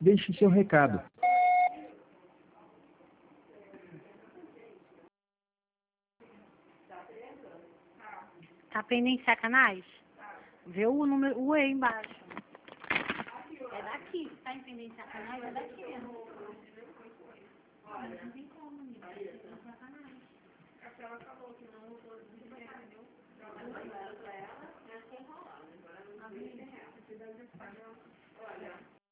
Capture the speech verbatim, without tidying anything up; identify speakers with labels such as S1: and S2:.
S1: Deixe seu recado.
S2: Tá pendente sacanagem? Vê o número, o E aí embaixo. É daqui. Tá em pendente sacanagem? É daqui mesmo. Não tem como, menina. É pendente sacanagem. Ela falou que não usou de entendeu? Ela pra ela, mas tem rolado. Agora não tem real. Olha.